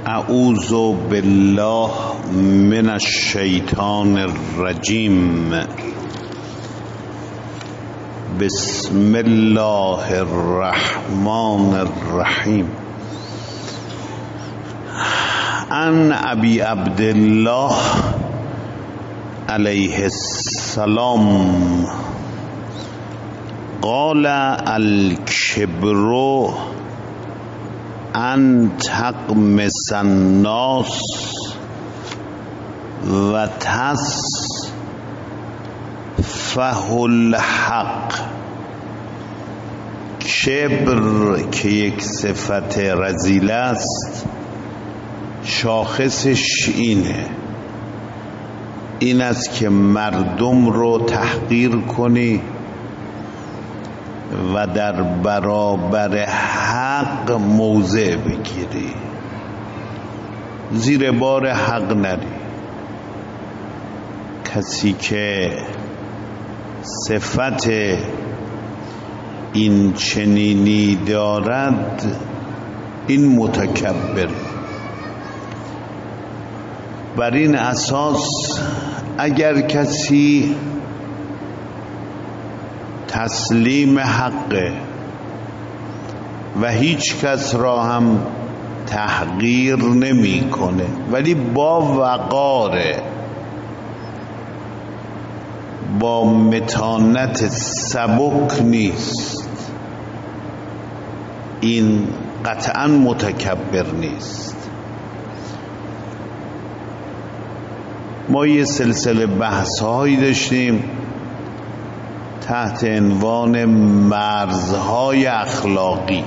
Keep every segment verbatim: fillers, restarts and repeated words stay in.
اعوذ بالله من الشیطان الرجیم. بسم الله الرحمن الرحیم. عن ابی عبدالله علیه السلام قال الکبر ان تقمص الناس و تصفح الحق. کبر که یک صفت رذیل است، شاخصش اینه این است که مردم رو تحقیر کنی و در برابر حق موضع بگیری، زیر بار حق نری. کسی که صفت این چنینی دارد این متکبر. بر این اساس اگر کسی تسلیم حقه و هیچ کس را هم تحقیر نمی کنه ولی با وقاره، با متانت سبک نیست، این قطعا متکبر نیست. ما یه سلسله بحث هایی داشتیم تحت عنوان مرزهای اخلاقی.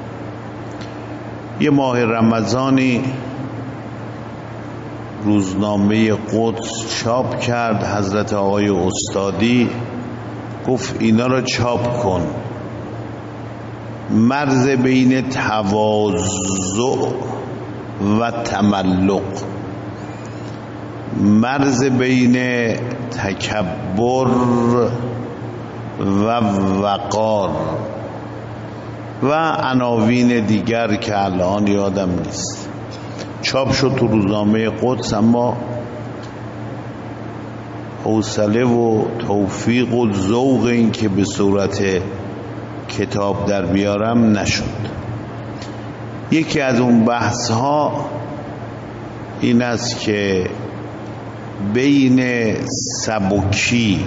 یه ماه رمضانی روزنامه قدس چاپ کرد، حضرت آقای استادی گفت اینا رو چاپ کن. مرز بین تواضع و تملق، مرز بین تکبر و وقار و عناوین دیگر که الان یادم نیست. چاپ شد تو روزنامه قدس، اما حوصله و توفیق و ذوق این که به صورت کتاب در بیارم نشد. یکی از اون بحث ها این است که بین سبکی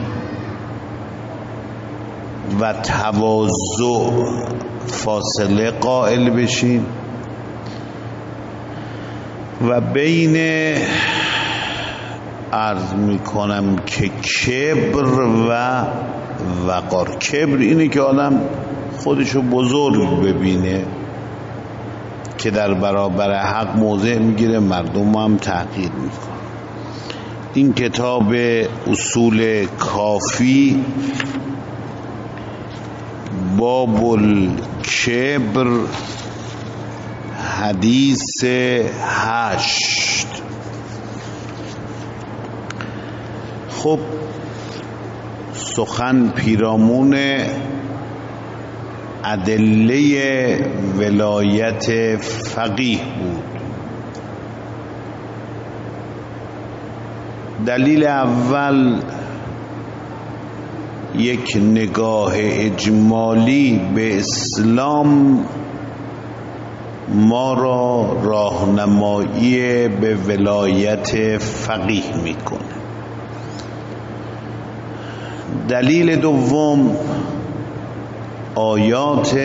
و تواضع فاصله قائل بشین و بین عرض میکنم که کبر و وقار. کبر اینه که آدم خودشو بزرگ ببینه که در برابر حق موضع میگیره، مردم هم تحقیر میکنه. این کتاب اصول کافی باب الکبر حدیث هشت. خب سخن پیرامون ادله ولایت فقیه بود. دلیل اول یک نگاه اجمالی به اسلام ما را راهنمایی به ولایت فقیه میکنه. دلیل دوم آیات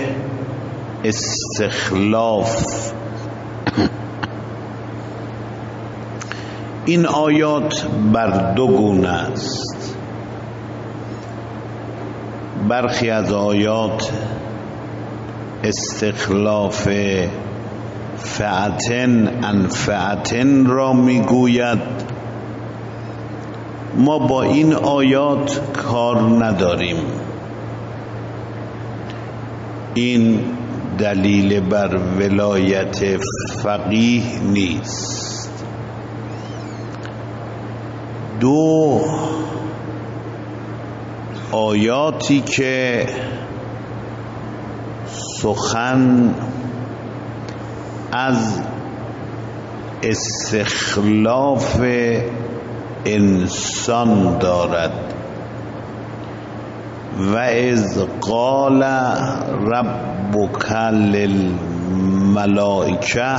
استخلاف. این آیات بر دو گونه است. برخی از آیات استخلاف فئتن عن فئتن را میگوید. ما با این آیات کار نداریم. این دلیل بر ولایت فقیه نیست. دو، آیاتی که سخن از استخلاف انسان دارد. و اذ قال ربک للملائکه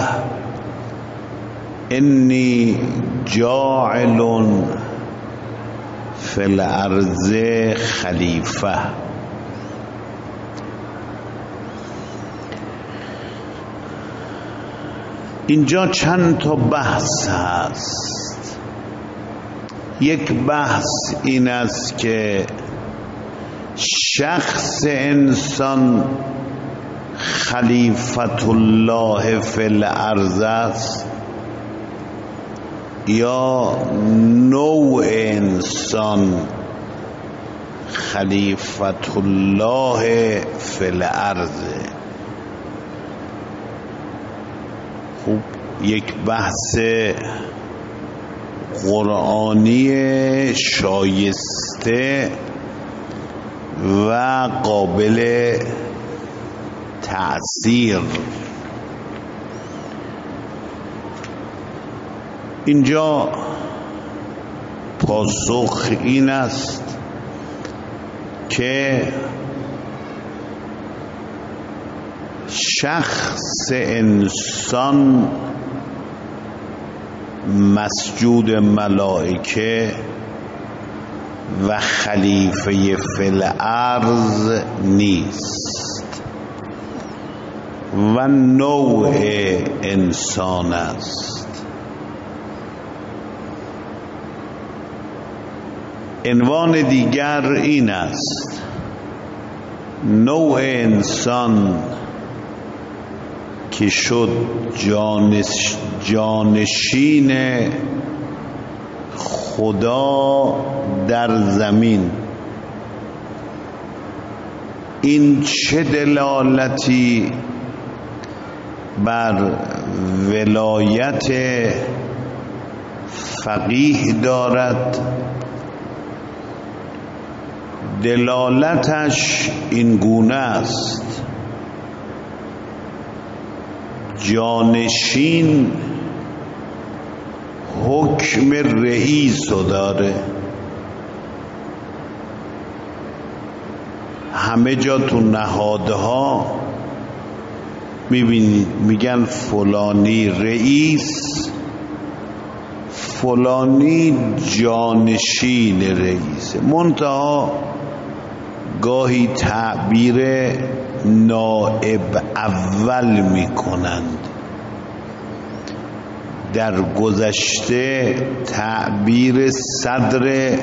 انی جاعل فی الارض خلیفه. اینجا چند تا بحث هست. یک بحث این است که شخص انسان خلیفت الله فی الارض است یا نوع انسان خلیفت الله فی الارض. خوب، یک بحث قرآنی شایسته و قابل تأثیر. اینجا پاسخ این است که شخص انسان مسجود ملائکه و خلیفه فی الارض نیست و نوع انسان است. عنوان دیگر این است: نوع انسان که شد جانش جانشین خدا در زمین، این چه دلالتی بر ولایت فقیه دارد؟ دلالتش این گونه است: جانشین حکم رئیس رو داره. همه جا تو نهادها میبینید میگن فلانی رئیس، فلانی جانشین رئیس. منتها گاهی تعبیر نائب اول میکنند، در گذشته تعبیر صدر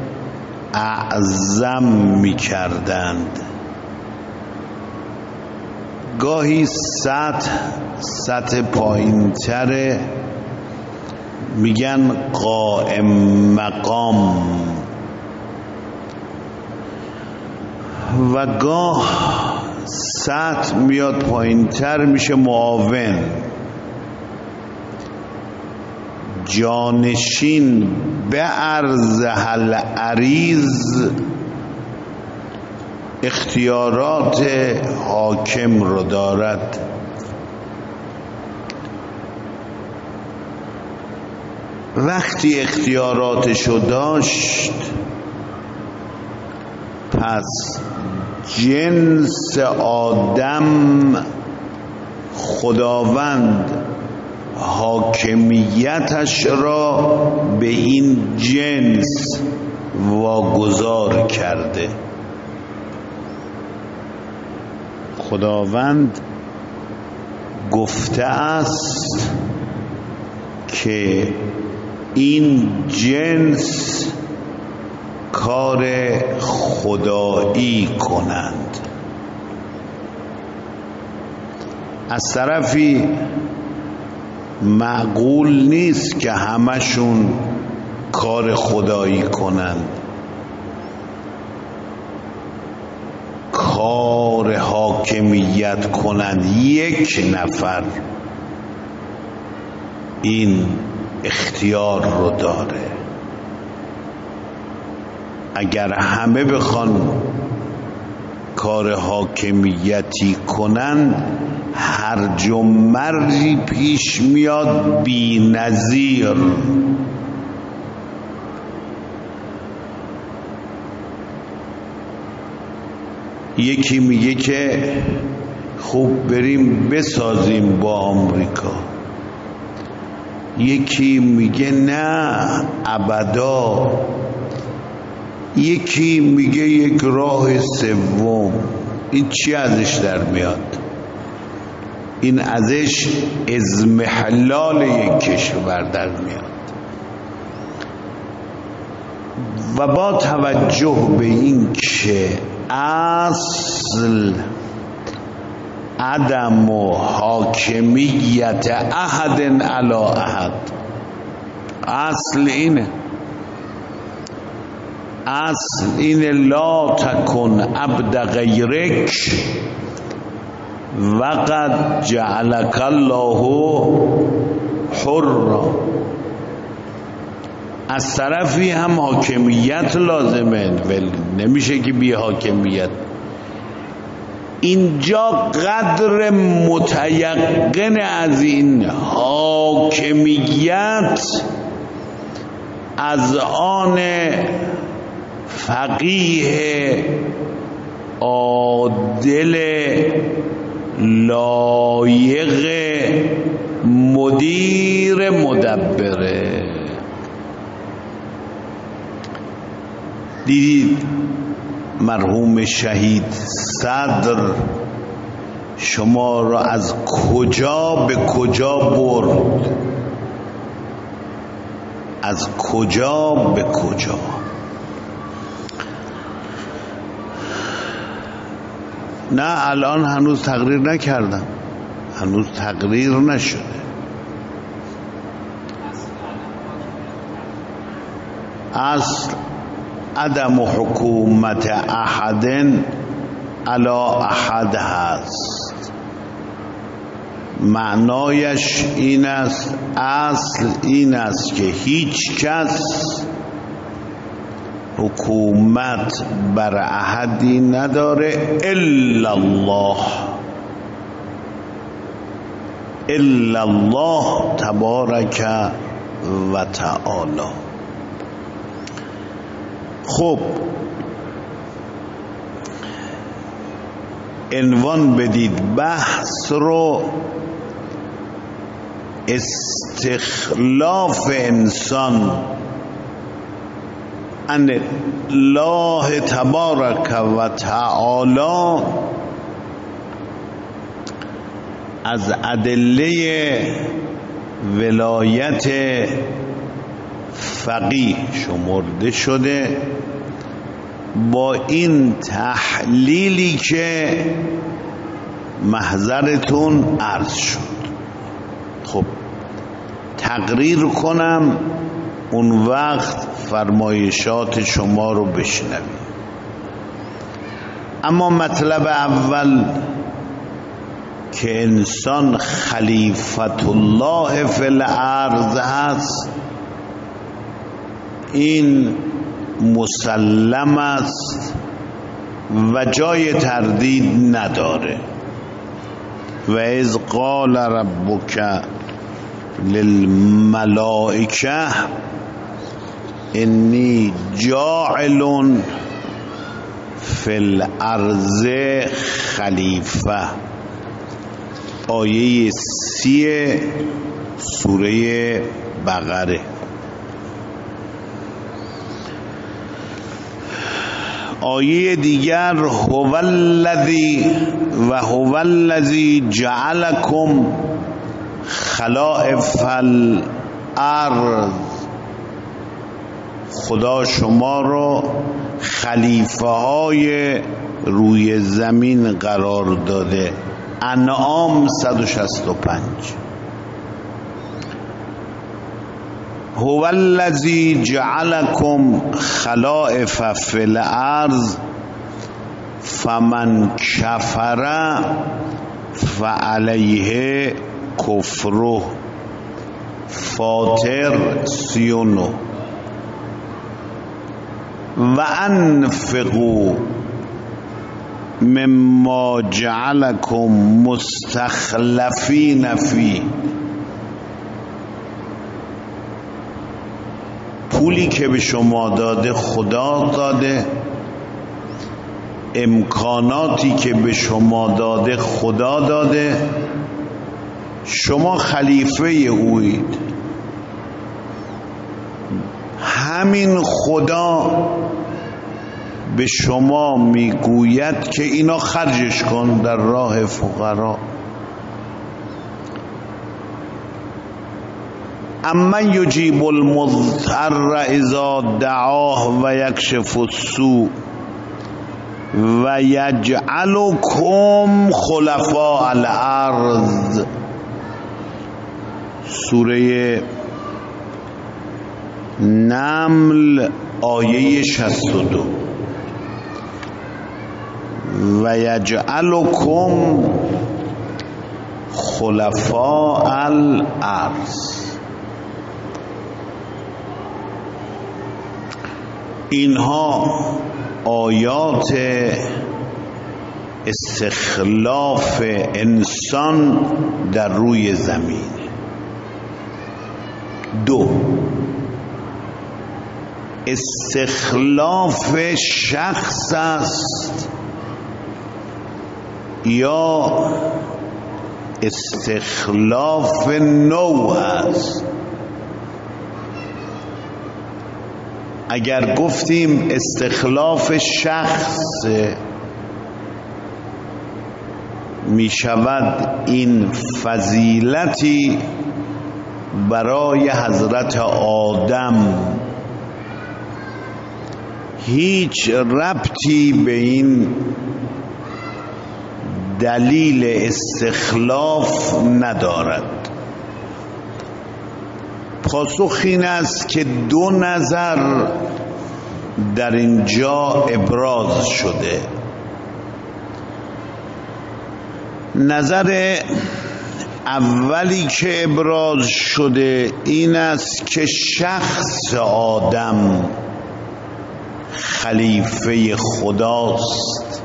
اعظم میکردند. گاهی سطح سطح پایین تره میگن قائم مقام و گاه سطح میاد پایین تر میشه معاون. جانشین به عرض هل عریض اختیارات حاکم رو دارد. وقتی اختیاراتشو داشت، پس جنس آدم خداوند حاکمیتش را به این جنس واگذار کرده. خداوند گفته است که این جنس کار خدایی کنند. از طرفی معقول نیست که همشون کار خدایی کنند. کار حاکمیت کنند یک نفر این اختیار رو داره. اگر همه بخوان کار حاکمیتی کنند، هرج و مرجی پیش میاد بی نظیر. یکی میگه که خوب بریم بسازیم با آمریکا، یکی میگه نه ابدا، یکی میگه یک راه سوم. این چی ازش در میاد؟ این ازش اضمحلال یک کشور در میاد. و با توجه به این که اصل عدم و حاکمیت احد علی احد، اصل اینه، اصل اینه لا تکن عبد غیرک وقد جعلک الله حرا. از طرفی هم حاکمیت لازمه، ولی نمیشه که بی حاکمیت. اینجا قدر متیقن از این حاکمیت از آن فقیه عادل لایق مدیر مدبره. دیدید مرحوم شهید صدر شما را از کجا به کجا برد، از کجا به کجا. نه الان هنوز تقریر نکردم، هنوز تقریر نشده. اصل عدم حکومت احد علی احد هست. معنایش این است، اصل این است که هیچ کس حکومت بر احدی نداره الا الله، الا الله تبارک و تعالی. خب عنوان بدید بحث رو استخلاف انسان ان الله تبارک و تعالی از ادله ولایت فقیه شمرده شده با این تحلیلی که محضرتون عرض شد. خب تقریر کنم، اون وقت فرمایشات شما رو بشنویم. اما مطلب اول که انسان خلیفت الله فی الارض هست، این مسلم است و جای تردید نداره. و اذ قال ربک للملائکه انی جاعل فی الارض خلیفه، آیه سی سوره بقره. آیه دیگر هو الذی و هو الذی جعلکم خلائف الارض، خدا شما رو خلیفه های روی زمین قرار داده. انعام صد و شصت و پنج. هو الذی جعلکم خلائف فی الارض فمن کفر فعلیه کفره. فاطر سی و نه. و انفقوا مما جعلکم مستخلفین فی، پولی که به شما داده خدا داده، امکاناتی که به شما داده خدا داده، شما خلیفه اوید. همین خدا به شما میگوید که اینا خرجش کن در راه فقرا. اما یجیب المضطر اذا دعاه و یکشف السوء و یجعلکم خلفاء الارض. سوره نمل آیه شصت و دو. و یجعلکم خلفاء الارض. اینها آیات استخلاف انسان در روی زمین. دو، استخلاف شخص است یا استخلاف نوع است. اگر گفتیم استخلاف شخص، می شود این فضیلتی برای حضرت آدم هیچ ربطی به این دلیل استخلاف ندارد. پاسخ این است که دو نظر در اینجا ابراز شده. نظر اولی که ابراز شده این است که شخص آدم خلیفه خداست.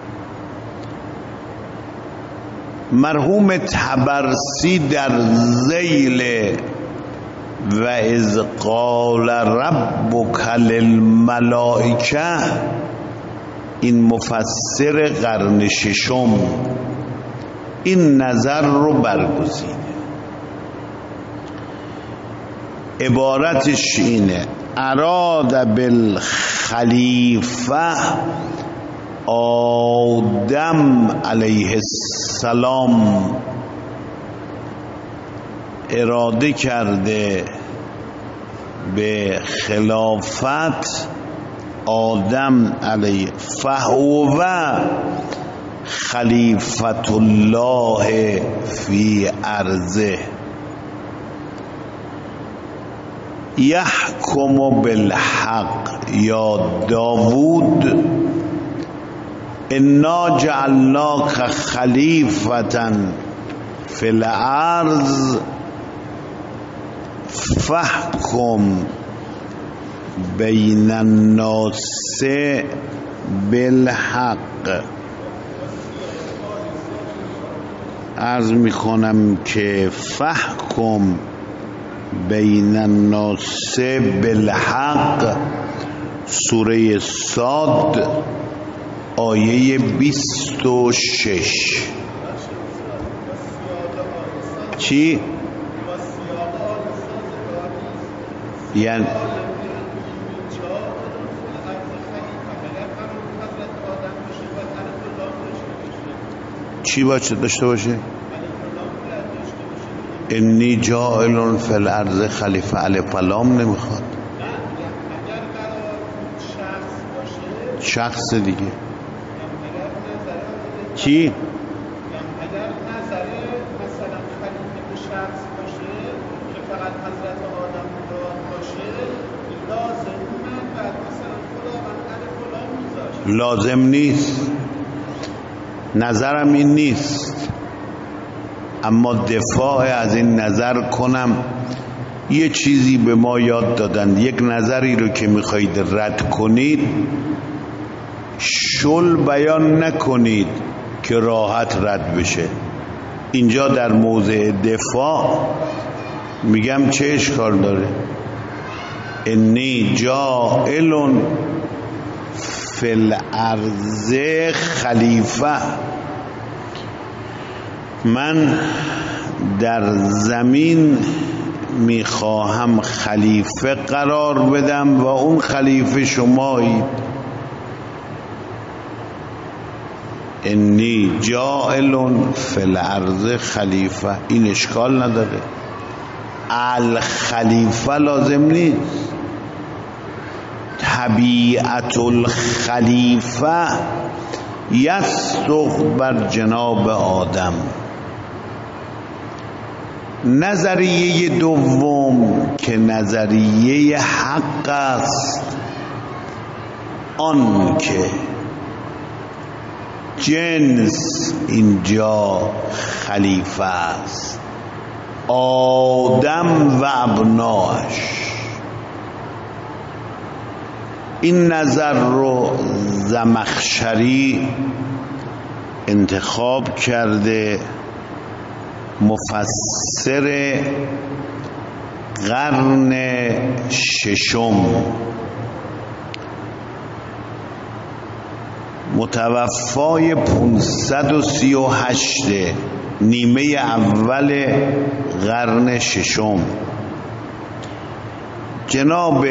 مرحوم طبرسی در ذیل و اذ قال ربک للملائکه، این مفسر قرن ششم، این نظر رو برگزیده. عبارتش اینه: اراد بالخلیفه آدم علیه السلام، اراده کرده به خلافت آدم علیه، فهو خلیفت الله فی ارضه یحکم بالحق. یا داوود انا جعلناک خلیفة فی الارض فاحکم بین الناس بالحق. عرض میکنم که فاحکم بین الناس بالحق، سوره صاد آیه بیست و شش. چی؟ یعنی چی باشه داشته باشه؟ انی جاعل فی الارض خلیفه، علی فلام نمیخواد، شخص دیگه. چی؟ لازم نیست، نظرم این نیست، اما دفاع از این نظر کنم. یه چیزی به ما یاد دادن، یک نظری رو که میخواید رد کنید شل بیان نکنید که راحت رد بشه. اینجا در موضع دفاع میگم چه اشکال داره؟ انی جاعل فی الارض خلیفه، من در زمین میخواهم خلیفه قرار بدم و اون خلیفه شمایید. انی جاعل فی الارض خلیفه، این اشکال نداره. الخلیفه لازم نیست. طبیعت الخلیفه یصدق بر جناب آدم. نظریه دوم که نظریه حق است، آن که جنس اینجا خلیفه است، آدم و ابناش. این نظر رو زمخشری انتخاب کرده، مفسر قرن ششم، متوفای پانصد و سی و هشت، نیمه اول قرن ششم. جناب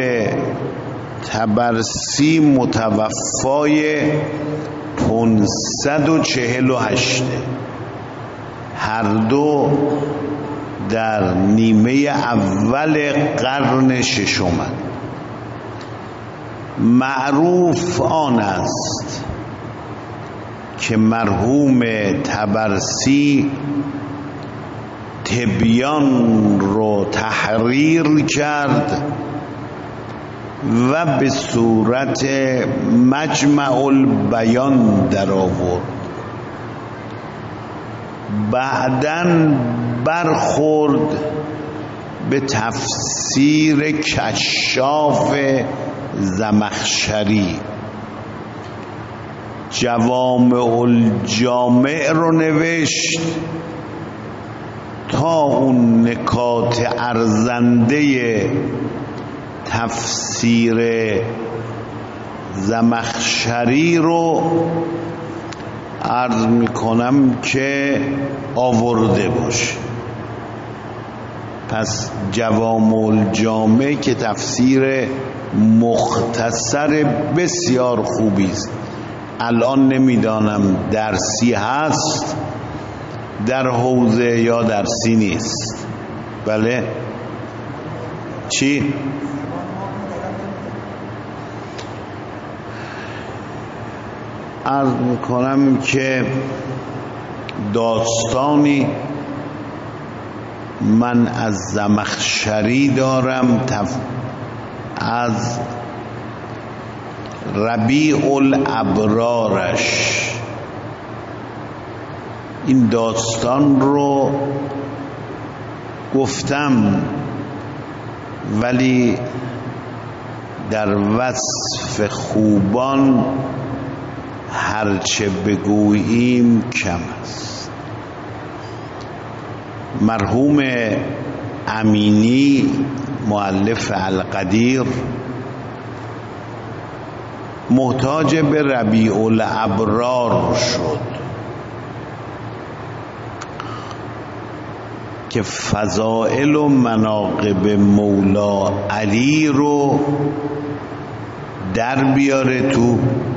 طبرسی متوفای پانصد و چهل و هشت، هر دو در نیمه اول قرن ششم. معروف آن است که مرحوم طبرسی تبیان رو تحریر کرد و به صورت مجمع البیان در آورد. بعداً برخورد به تفسیر کشاف زمخشری، جوامع الجامع رو نوشت تا اون نکات ارزنده تفسیر زمخشری رو عرض میکنم که آورده باشه. پس جوامع الجامع که تفسیر مختصر بسیار خوبی است، الان نمیدانم درسی هست در حوزه یا درسی نیست. بله چی؟ عرض میکنم که داستانی من از زمخشری دارم، از ربیع الابرارش. این داستان رو گفتم ولی در وصف خوبان هرچه بگوییم کم است. مرحوم امینی مؤلف القدیر محتاج به ربیع الابرار شد که فضائل و مناقب مولا علی رو در بیاره تو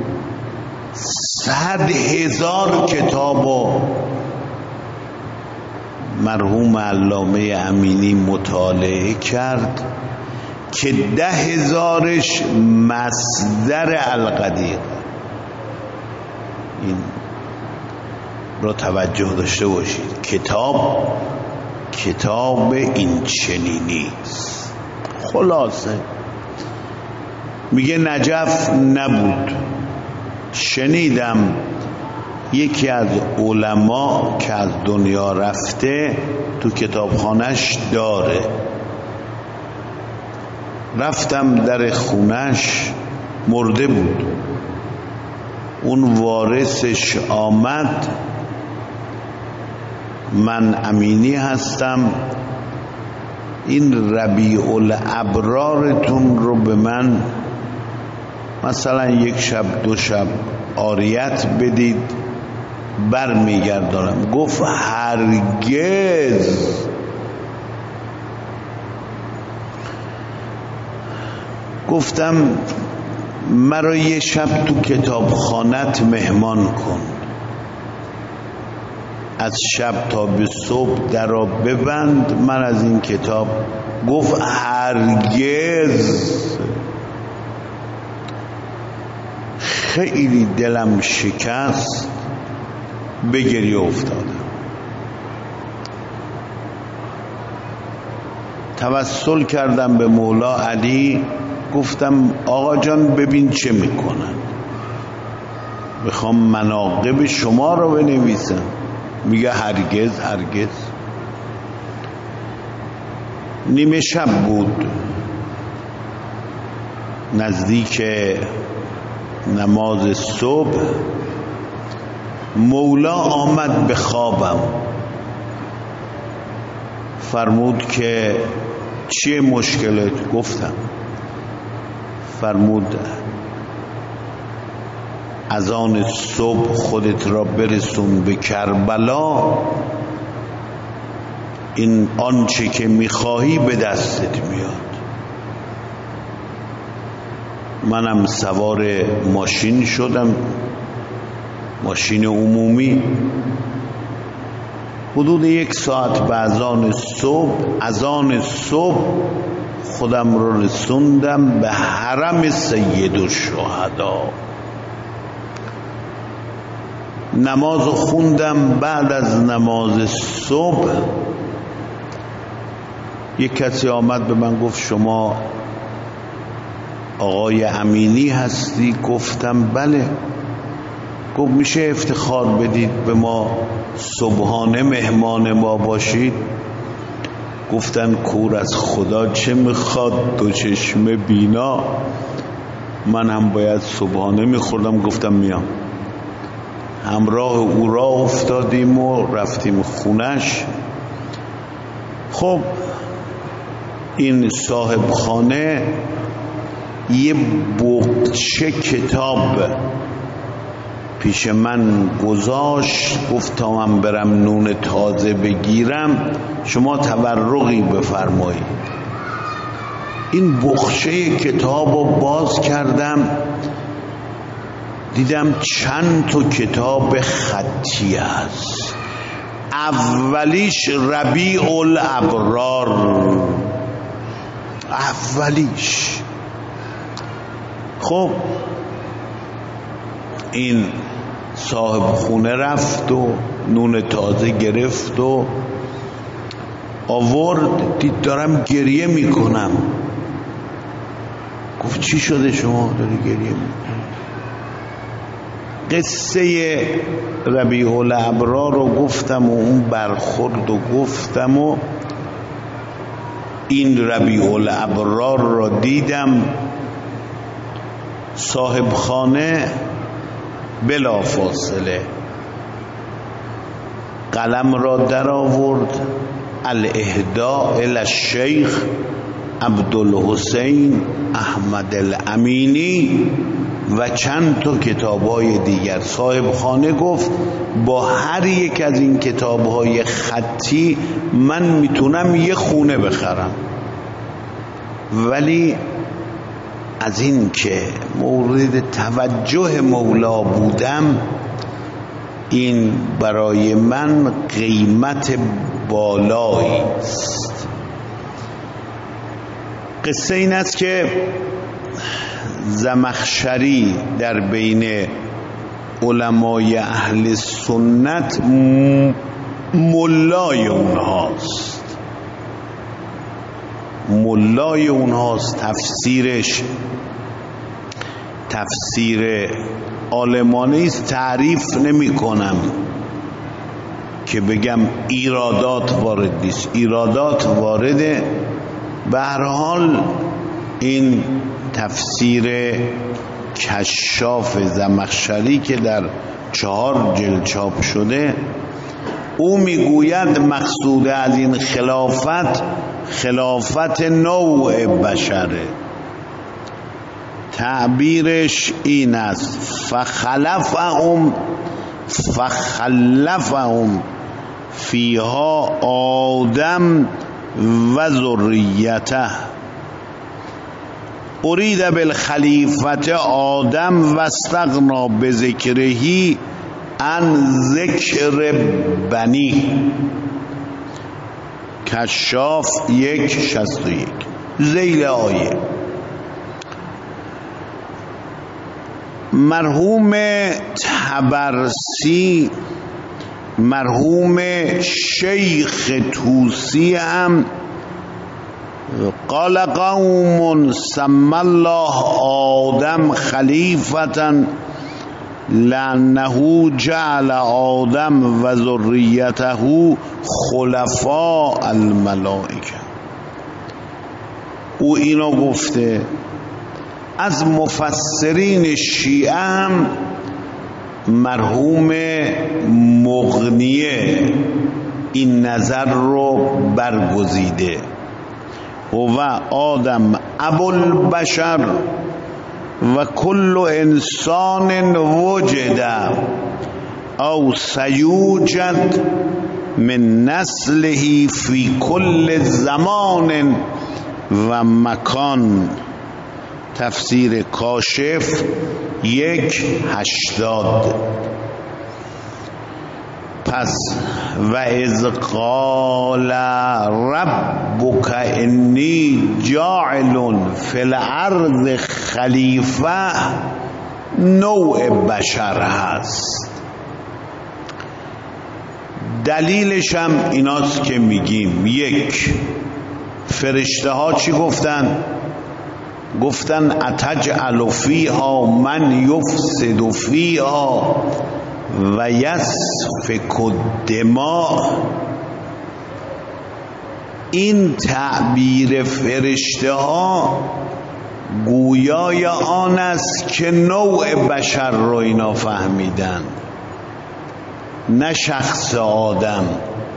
صد هزار کتاب و مرحوم علامه امینی مطالعه کرد که ده هزارش مصدر القدیر. این رو توجه داشته باشید. کتاب کتاب این چنینی است. خلاصه میگه نجف نبود. شنیدم یکی از علما که از دنیا رفته تو کتابخانش داره. رفتم در خونش، مرده بود. اون وارثش آمد، من امینی هستم، این ربیع الابرارتون رو به من مثلا یک شب دو شب عاریت بدید بر میگردانم. گفت هرگز. گفتم مرا یه شب تو کتابخانت مهمان کن، از شب تا به صبح درا ببند، من از این کتاب. گفت هرگز. خیلی دلم شکست، به گریه افتادم. توسل کردم به مولا علی، گفتم آقا جان ببین چه میکنن، بخوام مناقب شما رو بنویسم. میگه هرگز هرگز. نیمه شب بود، نزدیک نماز صبح، مولا آمد به خوابم، فرمود که چیه مشکلت؟ گفتم. فرمود از آن صبح خودت را برسون به کربلا، این آنچه که میخواهی به دستت میاد. منم سوار ماشین شدم، ماشین عمومی. حدود یک ساعت به اذان صبح اذان صبح خودم رو رسوندم به حرم سید الشهدا. نماز خوندم. بعد از نماز صبح یک کسی آمد به من گفت شما آقای امینی هستی؟ گفتم بله. گفت میشه افتخار بدید به ما صبحانه مهمان ما باشید؟ گفتن کور از خدا چه میخواد دو چشم بینا، من هم باید صبحانه میخوردم. گفتم میام. همراه او را افتادیم و رفتیم خونش. خب این صاحب خانه یه بقچه کتاب پیش من گذاشت، گفت تا من برم نون تازه بگیرم شما تورقی بفرمایید. این بقچه کتاب رو باز کردم، دیدم چند تا کتاب خطی است. اولیش ربیع الابرار، اولیش. خب این صاحب خونه رفت و نون تازه گرفت و آورد، دید دارم گریه میکنم. گفت چی شده شما داری گریه میکنی؟ قصه ربیع الابرار رو گفتم و اون برخورد و گفتم و این ربیع الابرار رو دیدم. صاحب خانه بلا فاصله قلم را در آورد، الاهداء الی الشیخ عبدالحسین احمد الامینی و چند تا کتاب‌های دیگر. صاحب خانه گفت با هر یک از این کتاب‌های خطی من میتونم یه خونه بخرم، ولی از این که مورد توجه مولا بودم این برای من قیمت بالایی است. قصه این است که زمخشری در بین علمای اهل سنت ملای اونهاست، ملای اونهاست. تفسیرش تفسیر عالمانه است، تعریف نمی کنم که بگم ایرادات وارد نیست، ایرادات وارده. به هر حال این تفسیر کشاف زمخشری که در چهار جلد چاپ شده، او میگوید مقصود از این خلافت خلافت نوع بشره. تعبیرش این است: فخلفهم فخلفهم فیها آدم و ذریته. ارید بالخلیفت آدم و استغنا بذکرهی عن ذکر بنی. کشاف یک شصت و یک. ذیل آیه: مرحوم طبرسی مرحوم شیخ توسی هم قال قوم سمى الله آدم خلیفتا لأنه جعل آدم و ذریته خلفاء الملائکه. او اینو گفته. از مفسرین شیعه هم مرحوم مغنیه این نظر رو برگزیده. و آدم ابوالبشر و کل انسان وجد او سیوجد من نسله فی کل زمان و مکان. تفسیر کاشف یک هشتاد. پس و اذ قال ربک انی جاعل فی الارض خلیفه نوع بشر هست. دلیلش هم ایناست که میگیم: یک، فرشته ها چی گفتن؟ گفتن اتجعل فیها من یفسد فیها و یسفک الدماء. این تعبیر فرشته ها گویای آن است که نوع بشر رو اینا فهمیدن، نه شخص آدم.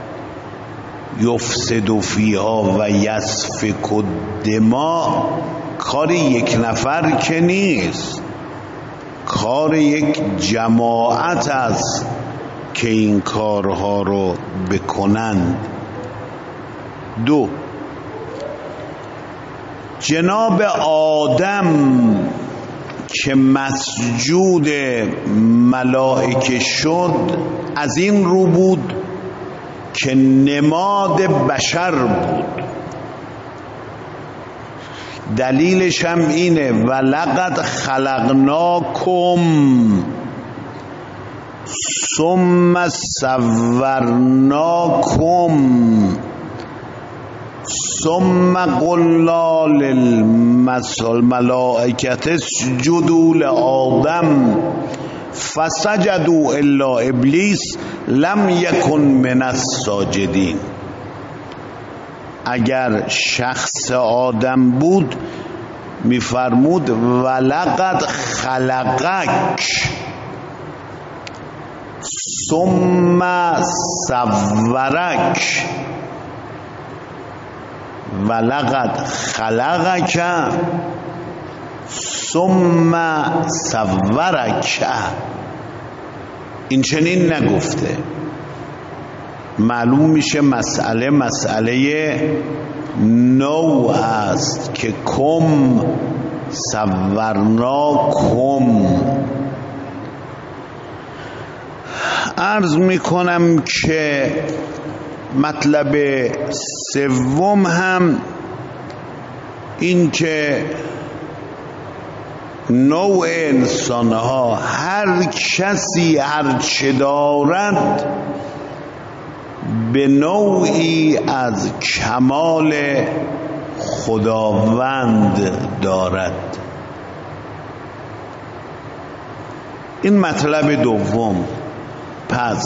یفسد فیها و یسفک الدماء کار یک نفر که نیست، کار یک جماعت است که این کارها رو بکنند. دو، جناب آدم که مسجود ملائکه شد از این رو بود که نماد بشر بود. دلیلش هم اینه: ولقد خلقناکم ثم صورناکم ثم قلنا للملائکة اسجدوا لآدم فسجدوا الا ابلیس لم یکن من الساجدین. اگر شخص آدم بود میفرمود ولقد خلقک ثم صورک، ولقد خلقک ثم صورک. این چنین نگفته. معلوم میشه مسئله مسئله نوع است که کم صورنا کم. عرض میکنم که مطلب سوم هم این که نوع انسان ها هر کسی هر چه دارد به نوعی از کمال خداوند دارد. این مطلب دوم. پس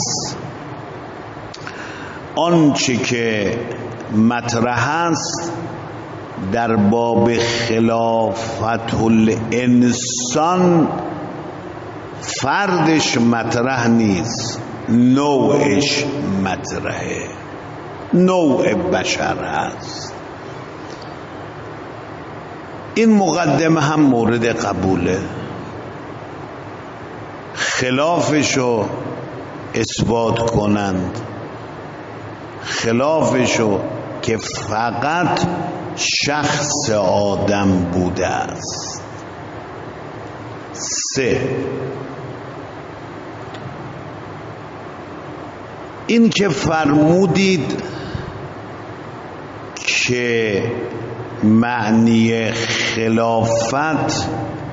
آنچه که مطرح است در باب خلافت الانسان فردش مطرح نیست، نوعش مطرحه، نوع بشر هست. این مقدمه هم مورد قبوله. خلافشو اثبات کنند، خلافشو که فقط شخص آدم بوده است. سه، این که فرمودید که معنی خلافت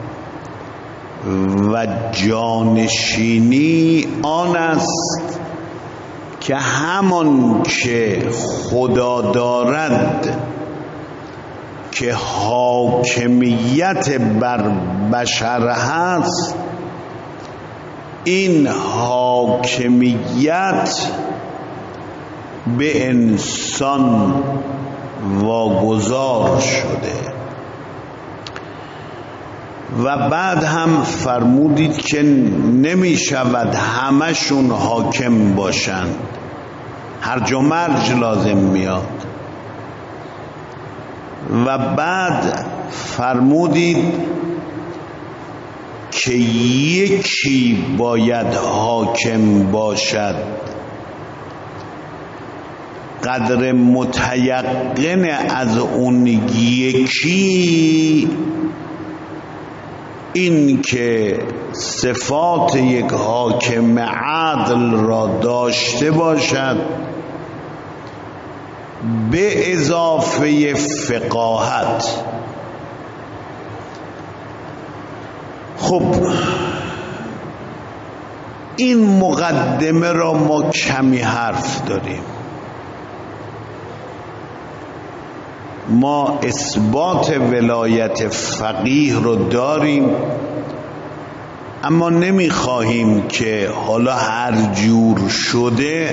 و جانشینی آن است که همان که خدا دارد که حاکمیت بر بشر هست، این حاکمیت به انسان واگذار شده. و بعد هم فرمودید که نمی شود همشون حاکم باشند، هرج و مرج لازم میاد. و بعد فرمودید که یکی باید حاکم باشد، قدر متیقن از اون یکی این که صفات یک حاکم عدل را داشته باشد به اضافه فقاهت. خب این مقدمه را ما کمی حرف داریم. ما اثبات ولایت فقیه رو داریم، اما نمیخواهیم که حالا هر جور شده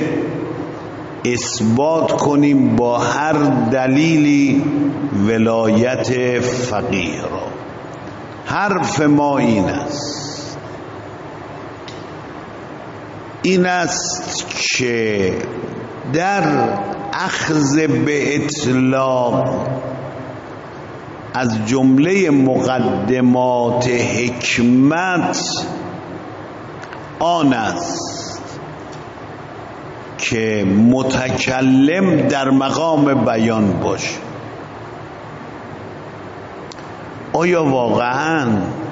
اثبات کنیم با هر دلیلی ولایت فقیه را. حرف ما این است این است که در اخذ به اطلاق از جمله مقدمات حکمت آن است که متکلم در مقام بیان باشه. آیا واقعاً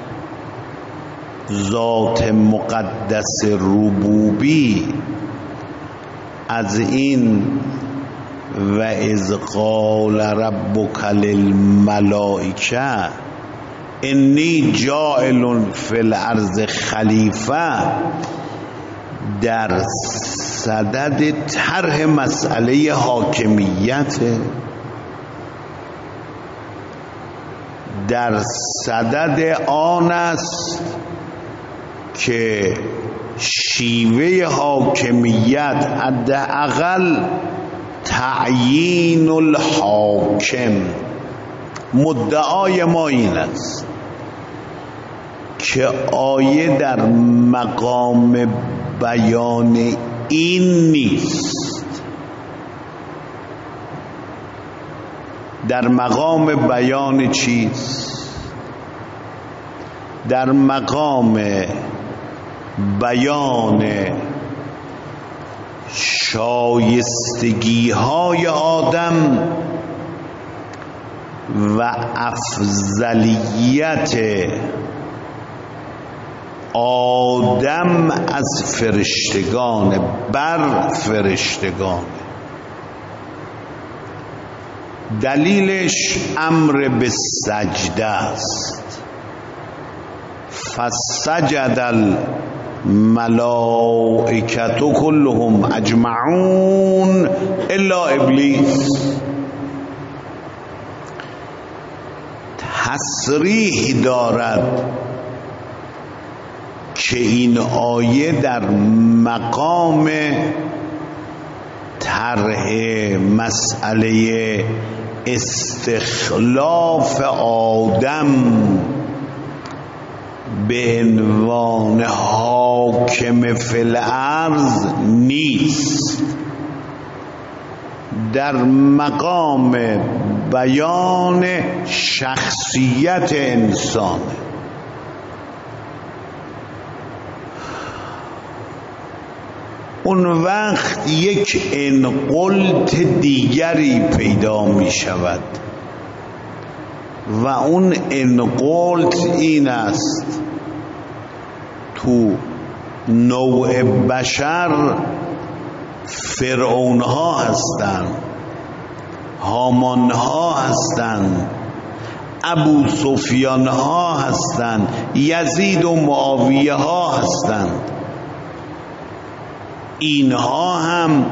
ذات مقدس ربوبی از این و اذ قال ربک للملائکه انی جاعل فی الارض خلیفه در صدد طرح مسئله حاکمیت، در صدد آن است که شیوه حاکمیت حداقل تعیین الحاکم. مدعای ما این است که آیه در مقام بیان این نیست، در مقام بیان چیست؟ در مقام بیان شایستگی های آدم و افضلیت آدم از فرشتگان بر فرشتگان. دلیلش امر به سجده است. فسجد الملائکة كلهم اجمعون الا ابلیس. تصریح دارد که این آیه در مقام طرح مسئله استخلاف آدم به عنوان حاکم فی الارض نیست، در مقام بیان شخصیت انسان. اون وقت یک انقلت دیگری پیدا می شود و اون انقلت این است: تو نوع بشر فرعون ها هستند، هامان ها هستند، ابو سفیان ها هستند، یزید و معاویه ها هستند. اینها هم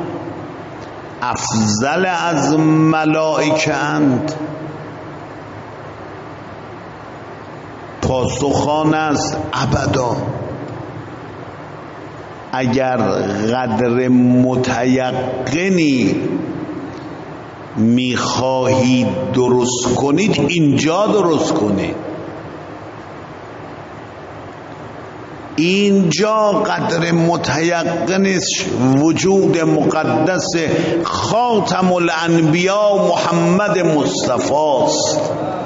افضل از ملائکه اند؟ پاسخان است ابدا. اگر قدر متیقنی میخواهید درست کنید، اینجا درست کنید. اینجا قدر متیقنش وجود مقدس خاتم الانبیا محمد مصطفی است.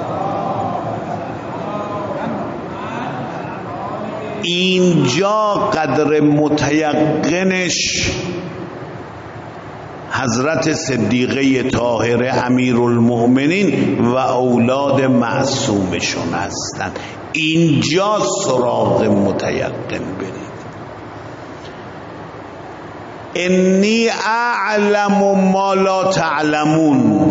اینجا قدر متیقنش حضرت صدیقه طاهره امیرالمؤمنین و اولاد معصومشون هستند. اینجا سراغ متیقن برید. انی اعلم ما لا تعلمون.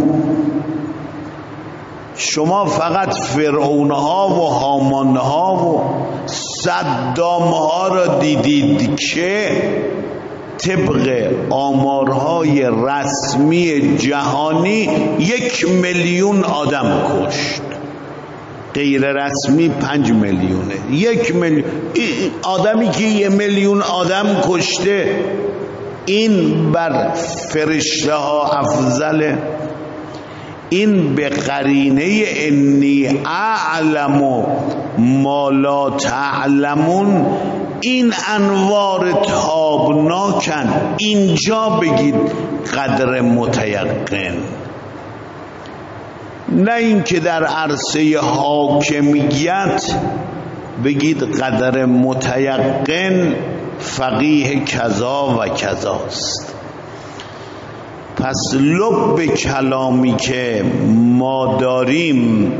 شما فقط فرعون ها و هامان ها و صدام ها را دیدید که طبق آمارهای رسمی جهانی یک میلیون آدم کشت، غیر رسمی پنج میلیونه. یک میلیون آدمی که یک میلیون آدم کشته، این بر فرشته ها افضله؟ این به قرینه انی اعلم ما لا تعلمون، این انوار تابناکن. اینجا بگید قدر متیقن، نه اینکه در عرصه حاکمیت بگید قدر متیقن فقیه کذا و کذاست. پس لب کلامی که ما داریم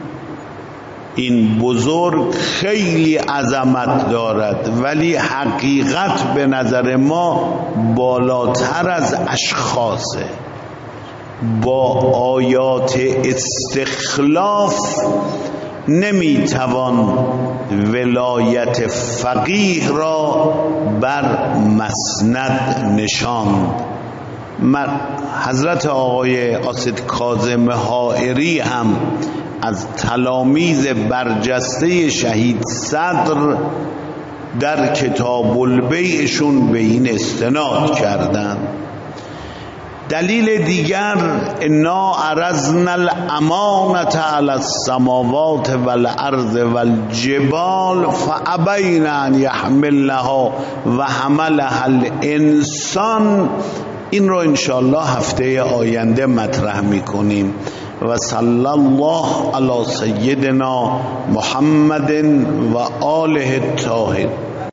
این بزرگ خیلی عظمت دارد، ولی حقیقت به نظر ما بالاتر از اشخاصه. با آیات استخلاف نمیتوان ولایت فقیه را بر مسند نشاند. حضرت آقای قاصد کاظم حائری هم از تلامیذ برجسته شهید صدر در کتاب البیعشون به این استناد کردند. دلیل دیگر: انا عرضنا الامانة علی السماوات والارض والجبال فابین ان یحملنها و حملها الانسان. این رو انشاءالله هفته آینده مطرح میکنیم. و صلی الله علی سیدنا محمد و آله الطاهرین.